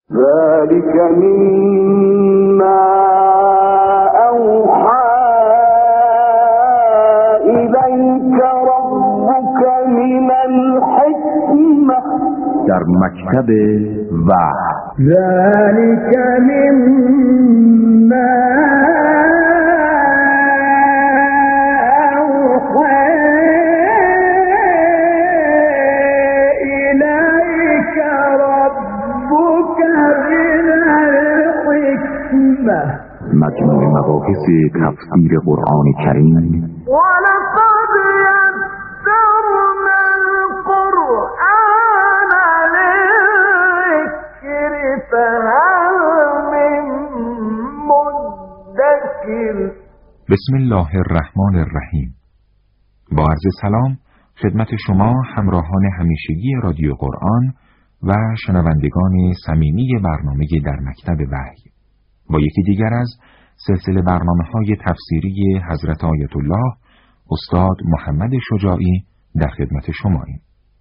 ذلك مما اوحى الیک ربک من الحکمه. در مکتب وحی. ذلك مما مجموع مباحث تفسیر قرآن کریم. ولقد یسرنا القرآن للذکر فهل من مدکر. بسم الله الرحمن الرحیم. با عرض سلام خدمت شما همراهان همیشگی رادیو قرآن و شنوندگان صمیمی برنامه در مکتب وحی. با یکی دیگر از سلسله برنامه‌های تفسیری حضرت آیت الله استاد محمد شجاعی در خدمت شماییم.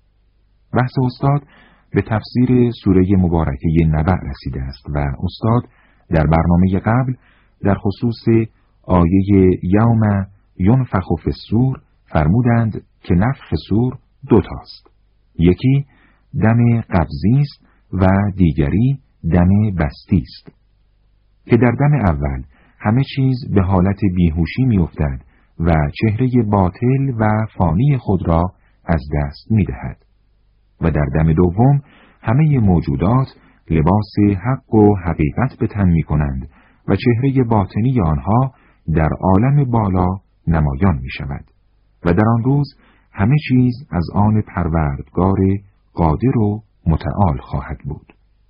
بحث استاد به تفسیر سوره مبارکه نبأ رسیده است و استاد در برنامه قبل در خصوص آیه یوم ینفخ فی الصور فرمودند که نفخ صور دو تاست. یکی دم قبضی است و دیگری دم بستی است. که در دم اول همه چیز به حالت بیهوشی می‌افتد و چهره باطل و فانی خود را از دست می‌دهد و در دم دوم همه موجودات لباس حق و حقیقت به تن می‌کنند و چهره باطنی آنها در عالم بالا نمایان می‌شود و در آن روز همه چیز از آن پروردگار قادر و متعال خواهد بود.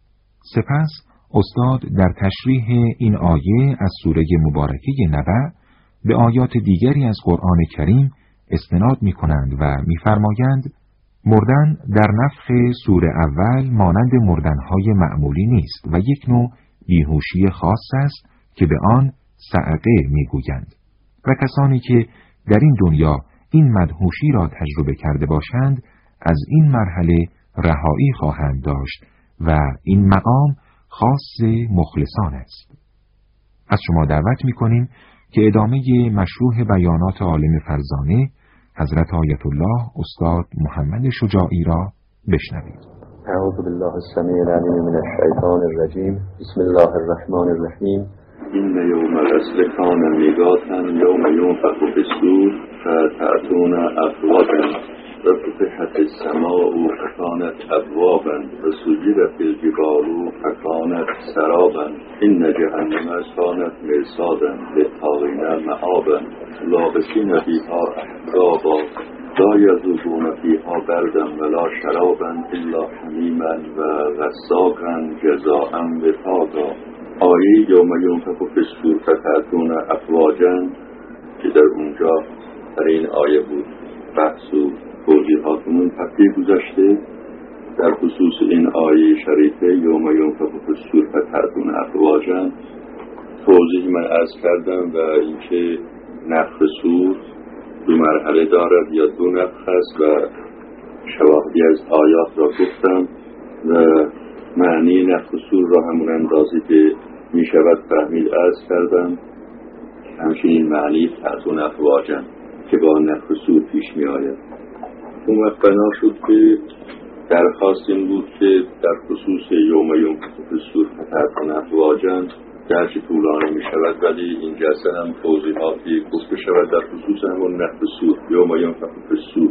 سپس استاد در تشریح این آیه از سوره مبارکه نبأ به آیات دیگری از قرآن کریم استناد می کنند و می فرمایند مردن در نفخ سوره اول مانند مردنهای معمولی نیست و یک نوع بیهوشی خاص است که به آن صعقه می گویند و کسانی که در این دنیا این مدهوشی را تجربه کرده باشند از این مرحله رهایی خواهند داشت و این مقام خاص مخلصان است. از شما دعوت می‌کنیم که ادامه مشروح بیانات عالم فرزانه حضرت آیت الله استاد محمد شجاعی را بشنوید. اعوذ بالله السمیع العلیم من الشیطان الرجیم. بسم الله الرحمن الرحیم. این یوم الفصل کان میقاتا یوم ینفخ فی الصور فتأتون افواجا و فتحت السماء فکانت ابوابا و سجرت الجبال فکانت سرابا ان جهنم کانت مرصادا للطاغین مآبا لابسین فیها احقابا لا یذوقون فیها بردا ولا شرابا الا حمیما و غساقا جزاء وفاقا. آیه یوم ینفخ فی الصور فتأتون افواجا که در اونجا در این آیه بود بحث و توضیحاتمون تفصیل گذاشته در خصوص این آیه شریفه یوم ینفخ فی الصور فتأتون افواجا. توضیح من عرض کردم و اینکه نفخ صور دو مرحله دارد یا دو نفخ است و شواهدی از آیات را گفتم و معنی نفخ صور را همون اندازی که می شود فهمید عرض کردم. همچنین معنی فتأتون افواجا که با نفخ صور پیش می آید. اون وقت بنا شد که درخواست این بود که در خصوص یوم ینفخ فی الصور فتأتون افواجا گرچه طولانی می شود ولی این جلسه هم توضیحاتی گفته شود در خصوص همون نفخ صور یوم ینفخ فی الصور.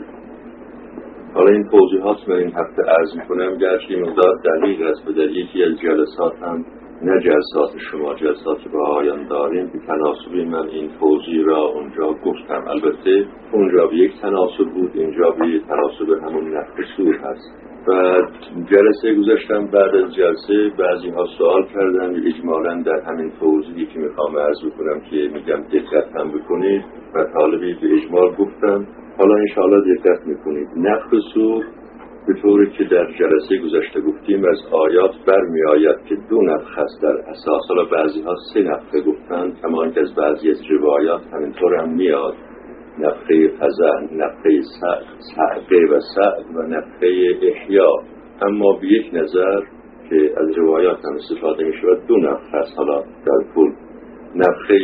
حالا این توضیحات من این هفته عرض می کنم گرچه مقدار دقیق است و در یکی از جلسات هم نه جلسات شما جلسات بهایان داریم به تناسبی من این توضیح را اونجا گفتم. البته اونجا به یک تناسب بود اینجا به یک تناسب همون نفخ صور هست و جلسه گذاشتم بعد از جلسه بعضی ها سوال کردن اجمالاً در همین توضیحی که میخوام عرض بکنم که میگم دقت هم بکنید و طالبی به اجمال گفتم حالا انشاءالله دقت میکنید. نفخ صور به طوری که در جلسه گذشته گفتیم از آیات برمی آید که دو نفخ است در اساس. حالا بعضی ها سه نفخه گفتند کما که از بعضی از روایات همینطور هم میاد نفخه فزع، نفخه صعقه و صعق و نفخه احیا. اما به یک نظر که از روایات هم استفاده می شود 2 نفخه است. حالا در کل نفخه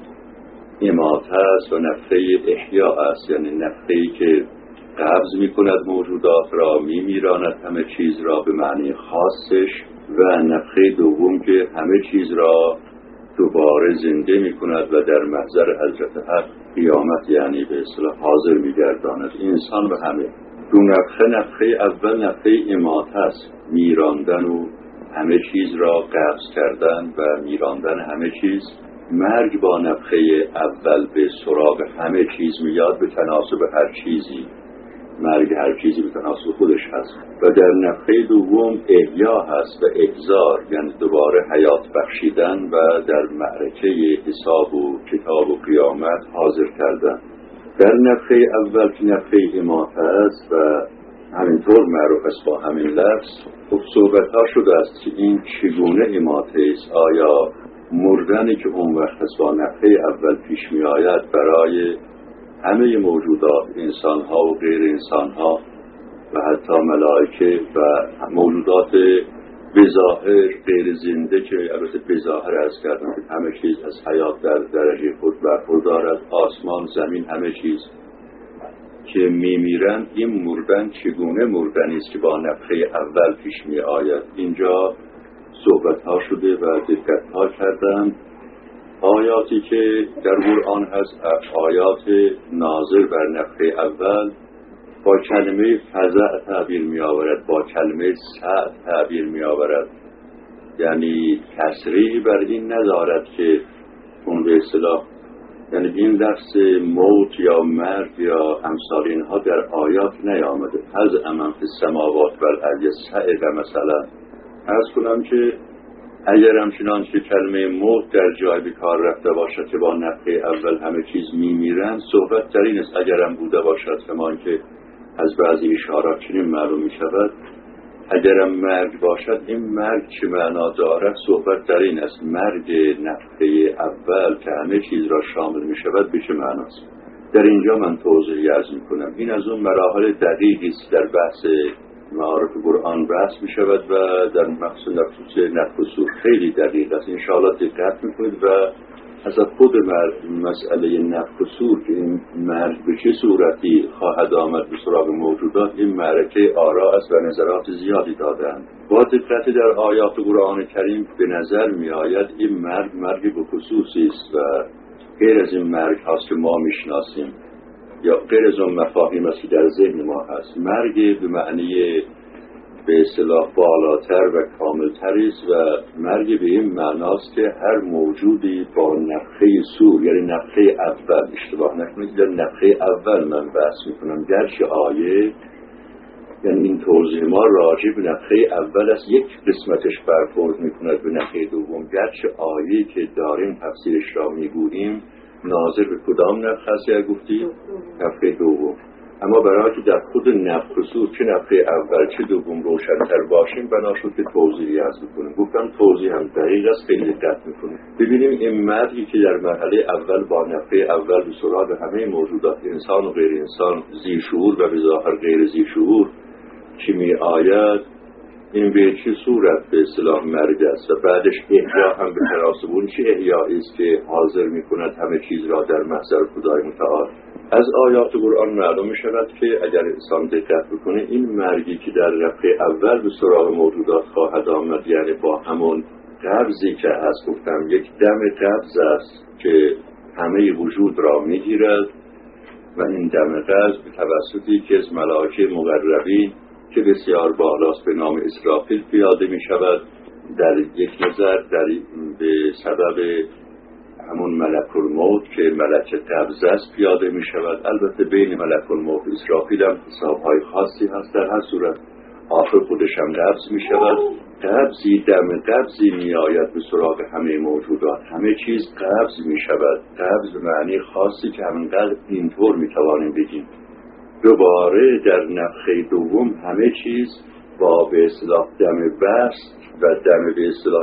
اماته است و نفخه احیا است، یعنی نفخه‌ای که قبض می کند موجودات را، می میراند همه چیز را به معنی خاصش، و نفخه دوم که همه چیز را دوباره زنده می کند و در محضر حضرت حق قیامت، یعنی به اصطلاح حاضر می گرداند انسان و همه. 2 نفخه، نفخه اول نفخه اماته است، میراندن و همه چیز را قبض کردن و میراندن همه چیز. مرگ با نفخه اول به سراغ همه چیز میاد به تناسب هر چیزی، مرگ هر چیزی به تناسب خودش هست. و در نفخه دوم احیا هست و احضار، یعنی دوباره حیات بخشیدن و در معرکه حساب و کتاب و قیامت حاضر کردن. در نفخه اول که نفخه اماته است و همینطور معروف است با همین لفظ، خب صحبت ها شده است که این چگونه اماته است. آیا مردنی که اون وقت است با نفخه اول پیش می آید برای همه موجودات، انسان ها و غیر انسان ها و حتی ملائکه و موجودات بظاهر غیر زنده، که البته بظاهر از کردن که همه چیز از حیات در درجه خود برخوردار است، آسمان، زمین، همه چیز که میمیرن، این مردن چگونه مردنی است که با نفخه اول پیش می آید. اینجا صحبت ها شده و دقت ها کردن. آیاتی که در قرآن هست، آیات ناظر بر نفخه اول، با کلمه فزع تعبیر می آورد، با کلمه سعد تعبیر می آورد، یعنی تصریح بر این ندارد که اون به اصطلاح، یعنی این لفظ موت یا مرگ یا امثال اینها در آیات نیامده. فزع من فی السماوات والارض صعق مثلا. عرض کنم که اگر همچنان که کلمه موت در جای به کار رفته باشد که با نفخه اول همه چیز میمیرند، صحبت در این است اگرم بوده باشد، کمان که از بعضی اشارات چنین معلوم می شود، اگرم مرگ باشد این مرگ چه معنا دارد، صحبت در این است مرگ نفخه اول که همه چیز را شامل می شود به چه معناست. در اینجا من توضیح عرض می کنم. این از اون مراحل دقیقی است در بحث معارف قرآن بحث می شود و در مخصوص نفخ صور خیلی دقیق است. انشاءالله دقت می کنید و از خود مسئله نفخ صور که این مرگ به چه صورتی خواهد آمد به سراغ موجودات، این معرکه آراء است و نظرات زیادی دادند. با دقت در آیات قرآن کریم به نظر می آید این مرگ به خصوصی است و غیر از این مرگ هاست که ما می شناسیم یا غیر از اون مفاهیم است که در ذهن ما هست. مرگ به معنی به اصطلاح بالاتر و کاملتر است و مرگ به این معناست که هر موجودی با نفخه صور، یعنی نفخه اول، اشتباه نکنید در نفخه اول من بحث میکنم، گرچه آیه یعنی این توضیح ما راجع به نفخه اول است، یک قسمتش برخورد میکند به نفخه دوم، گرچه آیه که داریم تفسیرش را میگوییم ناظر به کدام نفخه است یا گفتید نفخه دوم. اما برای که در خود نفخ صور چه نفخه اول چه دوم روشن‌تر باشیم بنا شد که توضیحی عرض می‌کنیم. گفتم توضیح هم دقیق است، خیلی دقت می‌کنیم. ببینیم این مردی که در مرحله اول با نفخه اول به سراغ همه موجودات انسان و غیر انسان، ذی شعور و به ظاهر غیر ذی شعور که می‌آید، این به چه صورت به اصطلاح مرگ است و بعدش احیا هم به تناسب اون چه احیایی است که حاضر می‌کند همه چیز را در محضر خدای متعال. از آیات قرآن معلوم شود که اگر انسان دقت بکنه این مرگی که در نفخه اول به سراغ موجودات خواهد آمد، یعنی با همون قبضی که هست، گفتم یک دم قبض است که همه وجود را میگیرد و این دم قبض به توسطی که از ملائکه مقربین که بسیار بالاست به نام اسرافیل پیاده می شود. در یک نظر به سبب همون ملک الموت که ملک قبض است پیاده می شود. البته بین ملک الموت و اسرافیل هم حسابهای خاصی هست. در هر صورت آخر خودش هم قبض می شود. قبضی دم قبضی می آید به سراغ همه موجودات، همه چیز قبض می شود. قبض به معنی خاصی که همینقدر اینطور می توانیم بگیم. دوباره در نفخه دوم همه چیز با به اصطلاح دم بست و دم به اصطلاح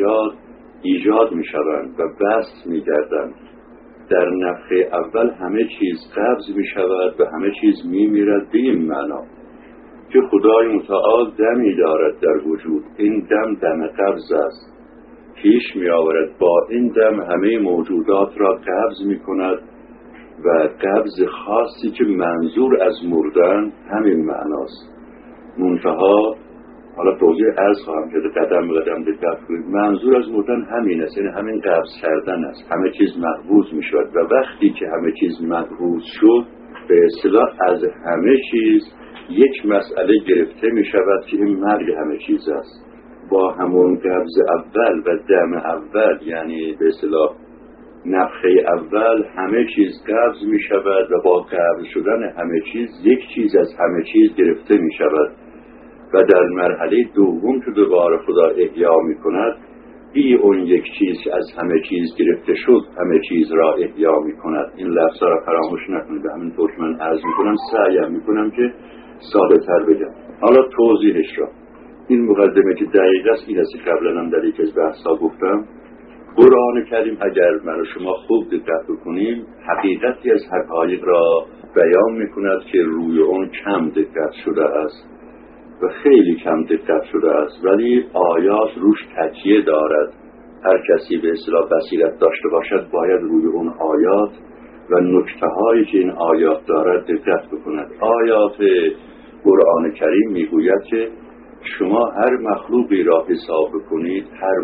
ایجاد می شوند و بست می گردند. در نفخه اول همه چیز قبض می شود و همه چیز می میرد به این معنا. که خدای متعال دمی دارد در وجود، این دم قبض است، پیش می آورد، با این دم همه موجودات را قبض می کند و قبض خاصی که منظور از مردن همین معناست. منتها حالا توضیح عرض خواهم کرد، قدم به قدم دقت کنید. منظور از مردن همین است، یعنی همین قبض کردن است. همه چیز مقبوض می شود و وقتی که همه چیز مقبوض شد، به اصطلاح از همه چیز یک مسئله گرفته می شود که این مرگ همه چیز است. با همون قبض اول و دم اول، یعنی به اصطلاح نفخه اول، همه چیز قبض می شود و با قبض شدن همه چیز یک چیز از همه چیز گرفته می شود و در مرحله دوم که دوباره خدا احیا می کند، بی اون یک چیز که از همه چیز گرفته شد همه چیز را احیا می کند. این لفظا را فراموش نکنید. به همین طور که من عرض می کنم سعیم می کنم که ساده تر بگم. حالا توضیحش را، این مقدمه که دقیق است، این است که قبلا هم در یک از بحثا گفتم. قرآن کریم اگر من و شما خوب دقت بکنیم، حقیقتی از حقایق را بیان می کند که روی اون کم دقت شده است و خیلی کم دقت شده است، ولی آیات روش تکیه دارد. هر کسی به اصطلاح بصیرت داشته باشد باید روی اون آیات و نکته‌هایی که این آیات دارد دقت بکند. آیات قرآن کریم میگوید که شما هر مخلوقی را حساب بکنید، هر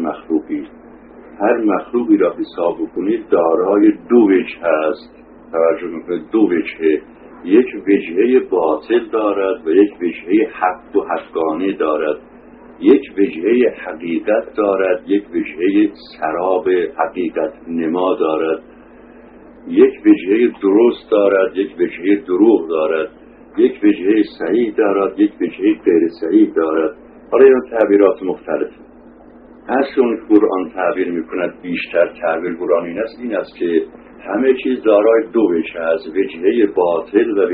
مخلوقی را حساب بکنید دارای دو وجه هست. توجه میکنید، دو وجه، یک وجهه باطل دارد و یک وجهه حق و حقانی دارد، یک وجهه حقیقت دارد، یک وجهه سراب حقیقت نما دارد، یک وجهه درست دارد، یک وجهه دروغ دارد، یک وجهه صحیح دارد، یک وجهه غیر صحیح دارد. حالا این تعبیرات مختلف اصلا قرآن تعبیر میکند. بیشتر تعبیر قرآن این است که همه چیز دارای دو وجه است، وجهه باطل و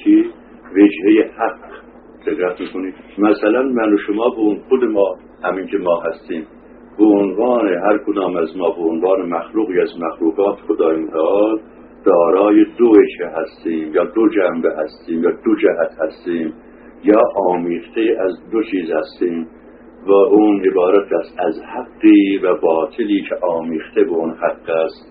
وجهه حق. دقت میکنید؟ مثلا من و شما به اون خود ما، همین که ما هستیم، به عنوان هر کدام از ما به عنوان مخلوقی از مخلوقات خدای متعال دارای دو وجه هستیم، یا دو جنبه هستیم، یا دو جهت هستیم، یا آمیخته از دو چیز هستیم و اون عبارت است از حقی و باطلی که آمیخته به اون حق است،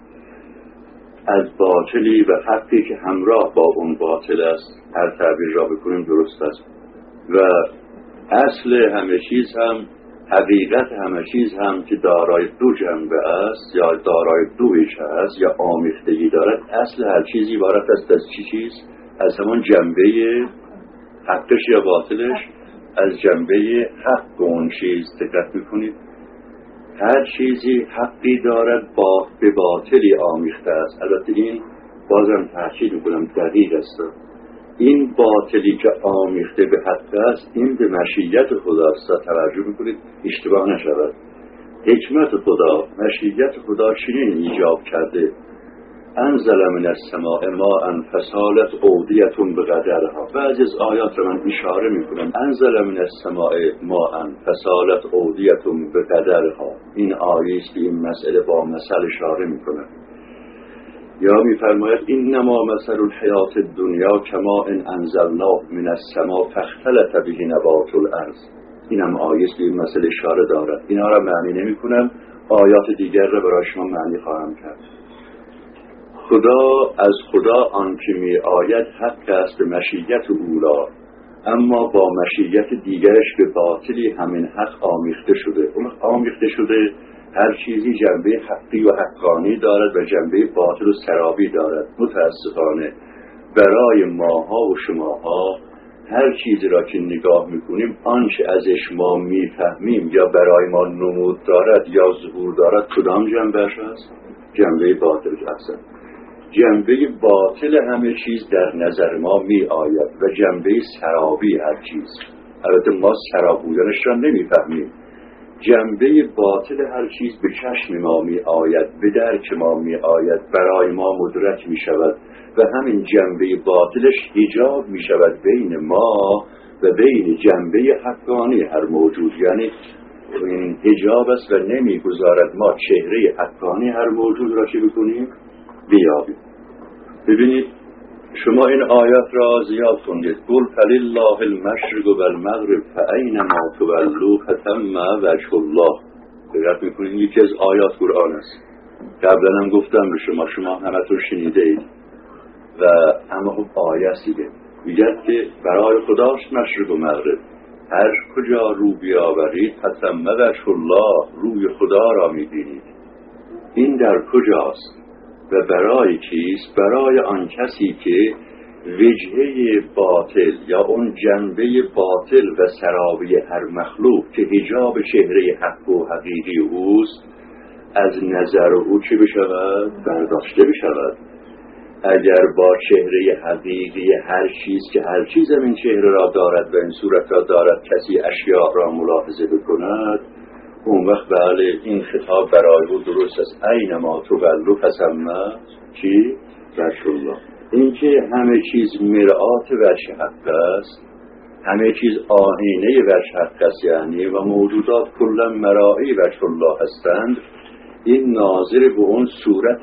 از باطلی و حقی که همراه با اون باطل است. هر تعبیر را بکنیم درست است. و اصل همه چیز هم، حقیقت همه چیز هم که دارای دو جنبه است یا دارای دو وجه است یا آمیختگی دارد، اصل هر چیزی عبارت است از چی چیز؟ از همان جنبه حقش یا باطلش، از جنبه حق اون چیز. دقت میکنید؟ هر چیزی حقی دارد به باطلی آمیخته است. البته این بازم تاکید میکنم دقیق است. این باطلی که آمیخته به حق است، این به مشیت خداست. توجه میکنید اشتباه نشود. حکمت خدا، مشیت خدا چنین ایجاب کرده: انزل من السماء ماء فسالت اودیة بقدرها. بعضی از آیات را من اشاره میکنم. انزل من السماء ماء فسالت اودیة بقدرها. این آیه است که این مسئله با مثل اشاره میکنه. یا میفرماید انما مثل الحیات الدنیا کماء انزلناه من السماء فاختلط به نبات الارض. اینم آیه است که این مسئله اشاره دارد. اینا را معنی نمیکنم، آیات دیگر را برای شما معنی خواهم کرد. خدا از خدا آن که می آید حق است به مشیت اولا، اما با مشیت دیگرش به باطلی همین حق آمیخته شده. اون آمیخته شده هر چیزی جنبه حقی و حقانی دارد و جنبه باطل و سرابی دارد. متاسفانه برای ماها و شماها هر چیزی را که نگاه میکنیم، آنچه ازش ما میفهمیم یا برای ما نمود دارد یا ظهور دارد، کدام جنبهش است؟ جنبه باطل است. جنبه باطل همه چیز در نظر ما می آید و جنبه سرابی هر چیز. البته ما سراب بودنش را نمیفهمیم. جنبه باطل هر چیز به چشم ما می آید، به درک ما می آید، برای ما مدرک می شود و همین جنبه باطلش حجاب می شود بین ما و بین جنبه حقانی هر موجود. یعنی این حجاب است و نمی گذارد ما چهره حقانی هر موجود را چه بکنیم؟ بیابیم. ببینید شما این آیات را زیاد خوندید. قل فلله المشرق و المغرب فاینما تولوا فتم وجه الله. دقت میکنید یکی از آیات قرآن است. قبلا هم گفتم به شما همتون شنیده اید و اما خب آیه است دیگه. میگه که برای خداست مشرق و مغرب، هر کجا رو بیاورید فتم وجه الله، روی خدا را میبینید. این در کجاست و برای کیست؟ برای آن کسی که وجهه باطل یا اون جنبه باطل و سرابی هر مخلوق که حجاب چهره حق و حقیقی اوست از نظر او چه بشود؟ برداشته بشود. اگر با چهره حقیقی هر چیز که هر چیز این چهره را دارد و این صورت را دارد کسی اشیاء را ملاحظه بکند، اون وقت بله این خطاب برای او درست است. اینما تولوا فثم چی؟ وجه الله. این که همه چیز مرآت وجه حق است، همه چیز آینه وجه حق است، یعنی و موجودات کلا مرایی وجه الله هستند، این ناظر به اون صورت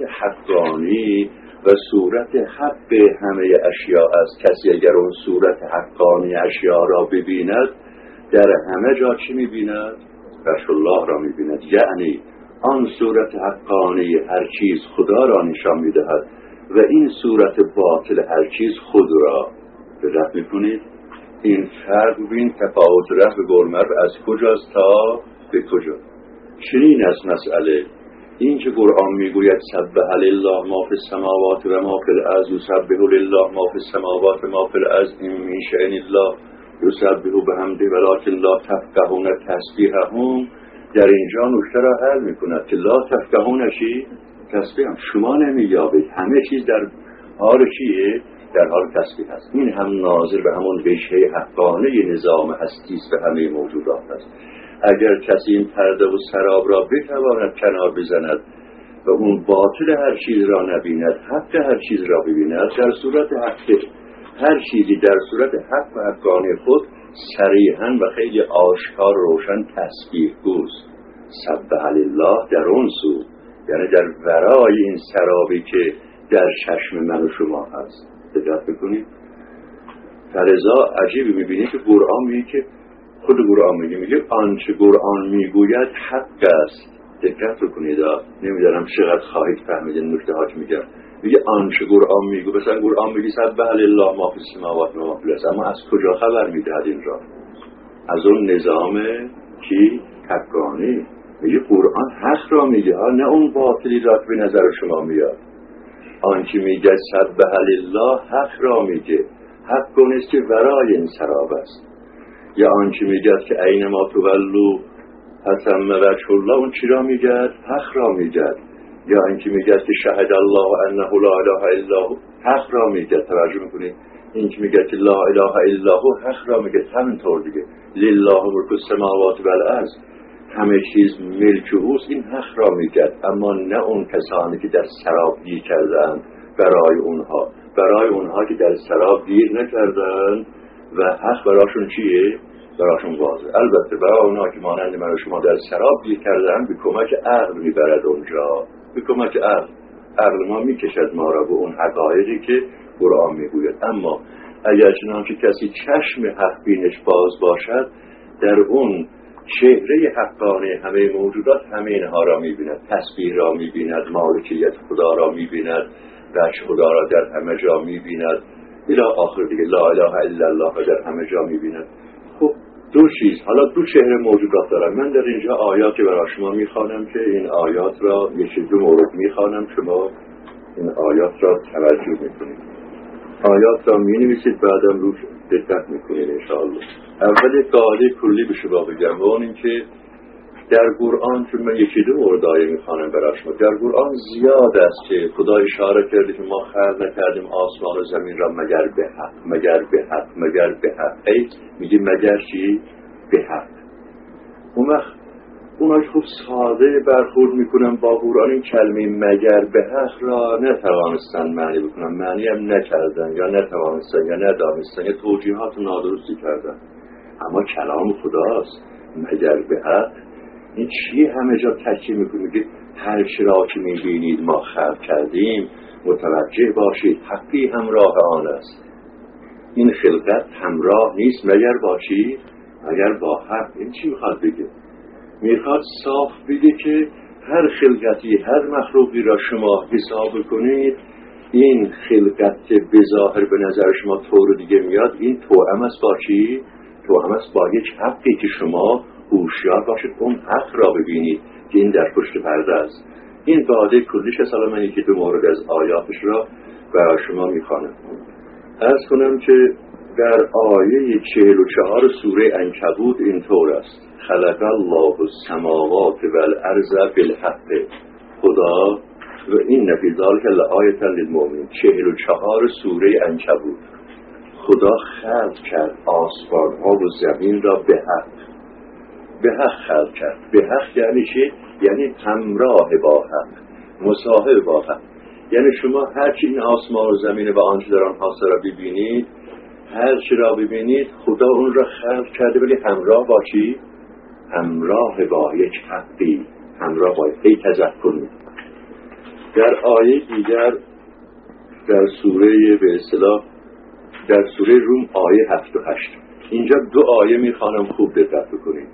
حقانی و صورت حق همه اشیاء است. کسی اگر اون صورت حقانی اشیاء را ببیند در همه جا چی میبیند؟ وجه الله را میبیند. یعنی آن صورت حقانی هر چیز خدا را نشان میدهد و این صورت باطل هر چیز خود را. دقت میکنید این فرق بین تفاوت رفت گرمر از کجاست تا به کجا. چنین از مسئله این که قرآن میگوید سبح لله ما فی السماوات و ما فی الارض، یسبح لله ما فی السماوات و ما فی الارض، این من شأن الله یسبح بحمده ولکن لا تفقهون تسبیحهم. در اینجا نکته را حل میکند که لا تفقهون چی؟ تسبیحهم. شما نمییابید، همه چیز در حال چیه؟ در حال تسبیح است. این هم ناظر به همون وجهه حقانه نظام هستی است و همه موجودات است. اگر کسی این پرده و سراب را بتواند کنار بزند و اون باطل هر چیز را نبیند، حق هر چیز را ببیند، در صورت حق هر چیزی در صورت حق و حقانی خود صریحاً و خیلی آشکار روشن تسبیح گوست. سبح لله در اون سو، یعنی در ورای این سرابی که در چشم من و شما هست. دقت بکنید. فلذا عجیبی میبینید که قرآن میگه که خود قرآن میگه آنچه قرآن میگوید حق است. دقت بکنید. نمیدارم چقدر خواهید فهمید این نکته ها که میگه آنچه قرآن میگه. مثلا قرآن میگه سبح لله ما فی السماوات و ما فی الارض، اما از کجا خبر میدهد این را؟ از اون نظام کی حقانی. میگه قرآن حق را میگه، نه اون باطلی را که به نظر شما میاد. آنچه میگه سبح لله حق را میگه، حق نیست که ورای این سراب است. یا آنچه میگه که اینما تولوا فتم وجه الله، اون چی را میگه؟ حق را میگه. یا آنچه میگه که شهد الله انه لا اله الا هو، حق را میگه. توجه میکنید؟ این که میگه که لا اله الا هو حق را میگه. همینطور دیگه لله ملک السماوات و الارض، همه چیز ملک اوست، این حق را میگه. اما نه اون کسانی که در سراب گیر کردن، برای اونها که در سراب گیر نکردن و حق براشون چیه؟ براشون واضح. البته برای اونها که مانند من و شما در سراب گیر کردن به کمک عقل میبرد اونجا، به کمک عقل ما میکشد ما را به اون حقایقی که قرآن میگوید. اما اگر چنانچه کسی چشم حق بینش باز باشد، در اون چهره حقانه همه موجودات همه اینها را میبیند. تسبیح را میبیند، مالکیت خدا را میبیند، وجه خدا را در همه جا میبیند، الی آخر دیگه لا اله الا الله را در همه جا میبیند. خب دو چیز، حالا دو چهره موجودات دارم. من در اینجا آیاتی برای شما میخوانم که این آیات را یکی دو مورد میخوانم، شما این آیات را توجه میکنید. آیات را مینویسید، بعدم روش دقت میکنید انشاءالله. اول قاعده کلی به شما بگم و اون این که در قرآن، چون من یکی دو مورد آیه میخوانم برای شما، در قرآن زیاد است که خدا اشاره کرده که ما خلق نکردیم آسمان و زمین را مگر به حق، مگر به حق، مگر به حق. میگه مگر چی؟ به حق. اون وقت اونایی خوب ساده برخورد میکنن با قرآن، این کلمه مگر به حق را نتوانستن معنی بکنن، معنی هم نکردن یا نتوانستن یا ندانستن یا توجیهات نادرستی کردن. اما کلام خداست. مگر به حق این چی همه جا تکیه میکنه؟ میگه هر چی را که میبینید ما خلق کردیم متوجه باشید حقی همراه آن است. این خلقت همراه نیست مگر باشید اگر با حق. این چی میخواد بگه؟ میخواد صاف بگه که هر خلقتی هر مخلوقی را شما حساب کنید، این خلقت که به ظاهر به نظر شما طور دیگه میاد، این توأم است با چی؟ توأم است با یک حقی که شما هوشیار باشید اون حق را ببینید که این در پشت پرده است. این باده کلیش سلامانی که دو مورد از آیاتش را برای شما میخوانم. عرض کنم که در آیه 44 سوره عنکبوت اینطور است: خلق الله السماوات والارض بالحق. خدا و این فی ذلک لآیة للمؤمنین، 44 سوره عنکبوت. خدا خلق کرد آسمان ها و زمین را به حق. به حق خلق کرد. به حق یعنی چی؟ یعنی همراه با حق، مصاحب با حق. یعنی شما هرچی این آسمان و زمین و آنچه در آنها را ببینید، هرچی را ببینید خدا اون را خلق کرده، ولی همراه با چی؟ همراه با یک حقی، همراه با یک تذکر می. در آیه دیگر در سوره به اصطلاح در سوره روم آیه 7 و 8 اینجا دو آیه میخوانم خوب دقت بکنید.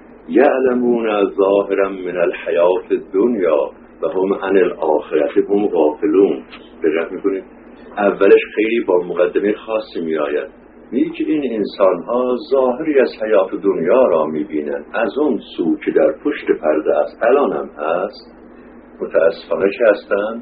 یعلمون ظاهرا من الحیات الدنیا و هم عن الاخرة هم غافلون. دقت میکنید اولش خیلی با مقدمه خاصی میآید، میگه که این انسان ها ظاهری از حیات دنیا را میبینن، از اون سو که در پشت پرده است الان هم هست متاسفانه چه هستن؟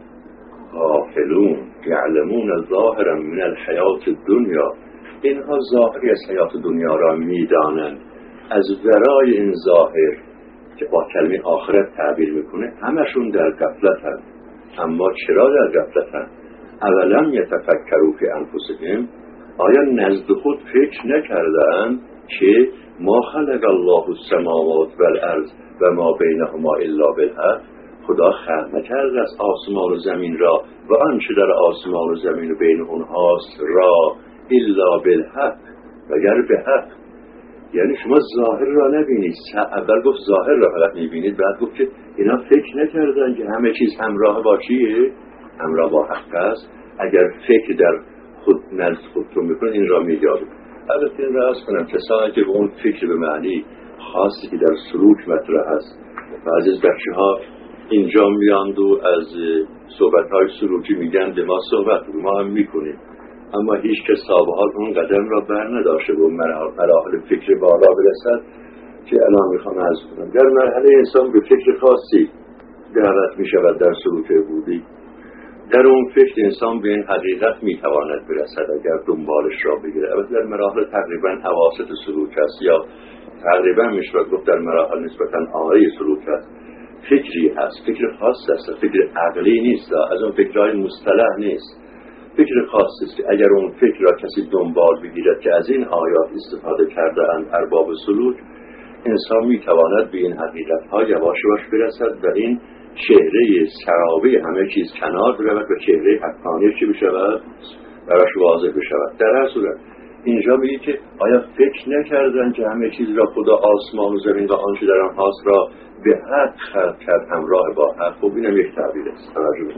غافلون. یعلمون ظاهرا من الحیات الدنیا، اینها ظاهری از حیات دنیا را میدانند، از ورای این ظاهر که با کلمه آخرت تعبیر میکنه همشون در غفلتن. اما چرا در غفلتن؟ اولم یتفکروا فی انفسهم، آیا نزد خود فکر نکردند که ما خلق الله السماوات والارض و ما بینهما الا بالحق؟ خدا خلق نکرده از آسمان و زمین را و آنچه در آسمان و زمین و بین اونهاست را الا بالحق، مگر به حق. یعنی شما ظاهر را نبینید، اول گفت ظاهر را فقط میبینید، بعد گفت که اینا فکر نکردن که همه چیز همراه با چیه؟ همراه با حق است. اگر فکر در خود نزد خودتون میکنید این را میگارید. البته این را از کنم کسانی که به اون فکر به معنی خاصی که در سلوک مطرح هست، بعضی از بچه ها اینجا میاند و از صحبت‌های سلوکی میگن به ما صحبت ما هم میکنیم، اما هیچ کس سابقات اون قدم را بر نداشته و مراحل فکر بالا برسد که الان میخوام عرض کنم. در مرحله انسان به فکر خاصی دعوت میشود در سلوک بودی. در اون فکر انسان به این حقیقت میتواند برسد اگر دنبالش را بگیره. البته در مراحل تقریبا حواست سلوک است، یا تقریبا میشه گفت در مراحل نسبتا آخری سلوک است، فکری هست، فکر خاص است، فکر عقلی نیست، از اون فکرهای مصطلح نیست، فکر خاصی است که اگر اون فکر را کسی دنبال بگیرد که از این آیات استفاده کرده اند ارباب سلوک، انسان میتواند به این حقیقت ها یواش یواش برسد و این چهره سرابه همه چیز کنار برود و چهره حقانیش چی بشود؟ براش واضح بشود. در هر صورت اینجا میگه که آیا فکر نکردن که همه چیز را خدا آسمان و زمین و آنچه در آنهاست را به حق خلق کرد همراه با حق؟ خب اینم یک تعبیر است. توجه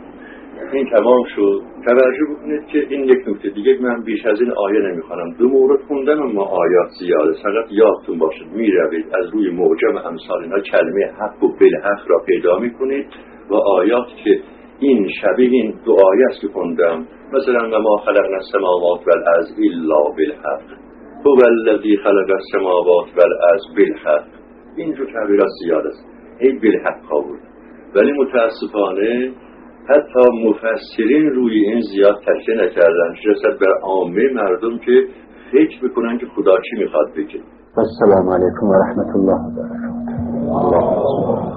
این تمام شد. توجه بکنید که این یک نکته دیگه، من بیش از این آیه نمیخوانم، دو مورد خوندن اما آیات زیاده، فقط یادتون باشد میروید از روی معجم امثال اینا کلمه حق و بالحق را پیدا میکنید و آیات که این شبیه این دو آیه است که خوندم، مثلا و ما خلقنا السماوات والارض الا بالحق هو الذی خلق السماوات والارض بالحق، اینجور تعبیرات زیاد است، هی بالحق ها بود. ولی متاسفانه حتی مفسرین روی این زیاد تکیه نکردن که رسد بر عامه مردم که فکر بکنن که خدا چی میخواد بگه. السلام علیکم و رحمت الله و برکاته.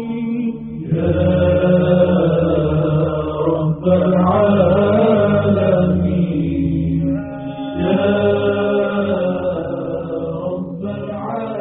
العالمين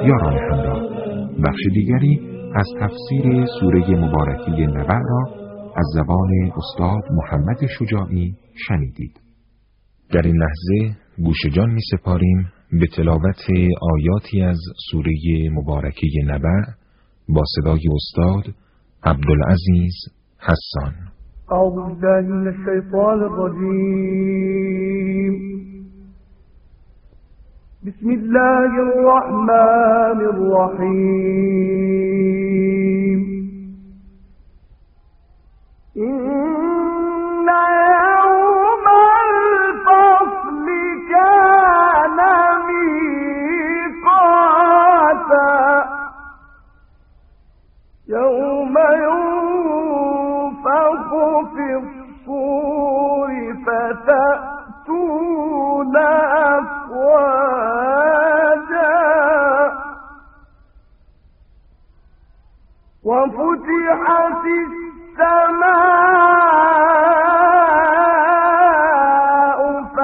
یاران همراه، بخش دیگری از تفسیر سوره مبارکه نبع را از زبان استاد محمد شجاعی شنیدید. در این لحظه گوش جان می سپاریم به تلاوت آیاتی از سوره مبارکه نبع با صدای استاد عبدالعزیز حسان. اعوذ بالله من الشیطان الرجیم. بسم الله الرحمن الرحیم. إن يوم الفصل كان ميقاتا يوم ينفخ في الصور فتأتون أفواجا وفتحت السماء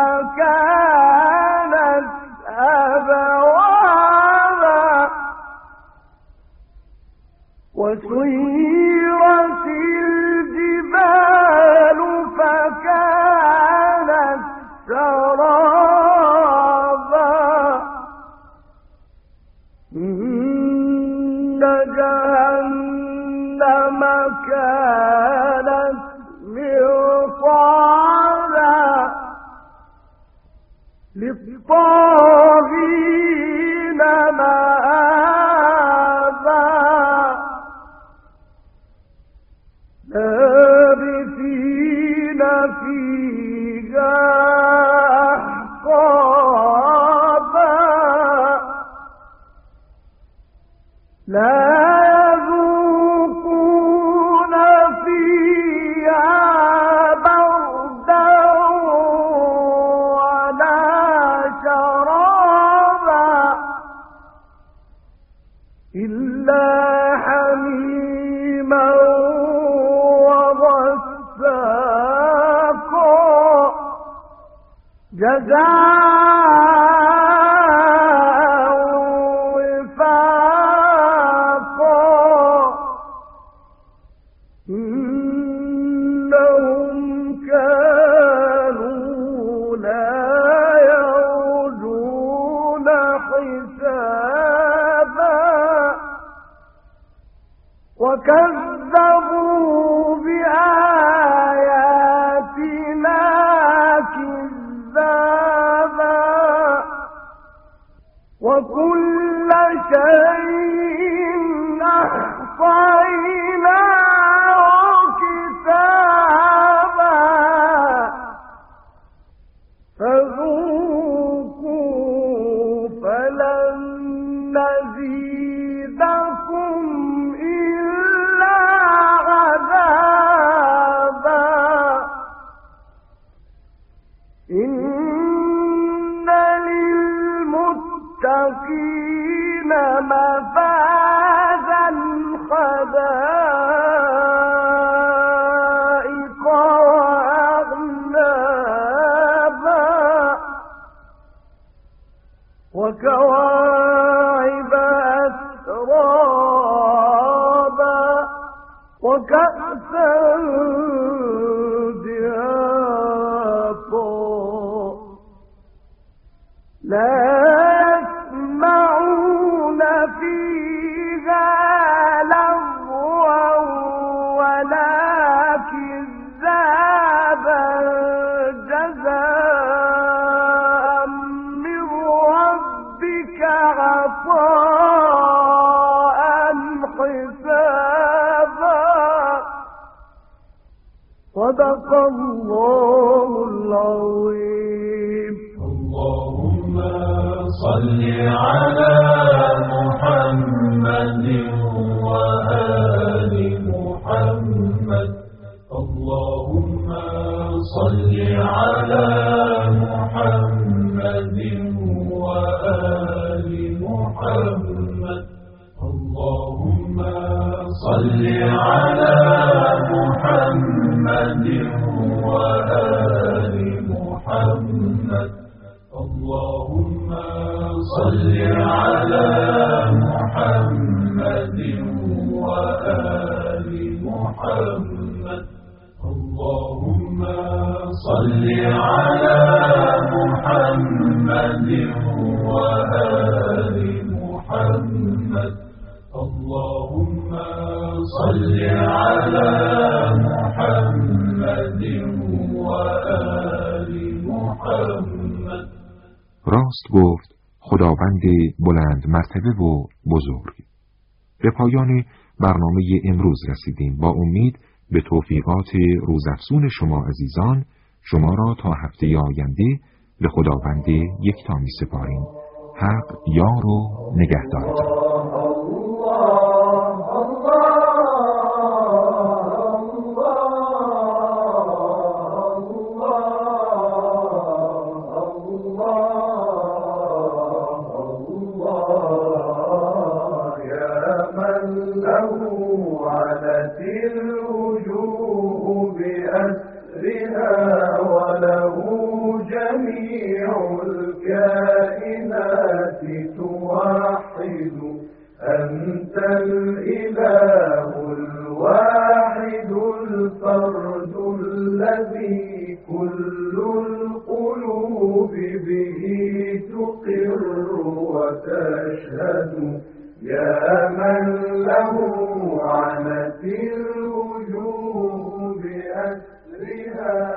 فكانت أبوابا وسيرت الجبال فكانت سرابا إن جهنم كانت مرصادا للطاغين مآبا لابثين فيها أحقابا لا يذوقون فيها بردا ولا شرابا إلا حميما وغساقا جزاء وفاقا إنهم كانوا لا يرجون حسابا وكذبوا بآياتنا كذابا وكل شيء أحصيناه كتابا فذوقوا فلن نزيدكم إلا عذابا إن للمتقين مفازا حدائق وأعنابا وكواعب أترابا وكأسا دهاقا لا يسمعون فيها لغوا ولا كذابا جزاء من ربك عطاء حسابا صدق الله العظيم. اللهم صل على محمد وآل محمد. اللهم صل على محمد وآل محمد. اللهم صل على محمد وآل محمد. اللهم صل على محمد وآل محمد اللهم صل على محمد وآل محمد اللهم صل على محمد وآل محمد. راست گفت خداوند بلند مرتبه و بزرگ. به پایان برنامه امروز رسیدیم. با امید به توفیقات روزافزون شما عزیزان شما را تا هفته آینده به خداوند یکتا می سپاریم. حق یار و نگهدارتان. وله جميع الكائنات توحد أنت الإله الواحد الفرد الذي كل القلوب به تقر وتشهد يا من له عنت الوجوه بأسرها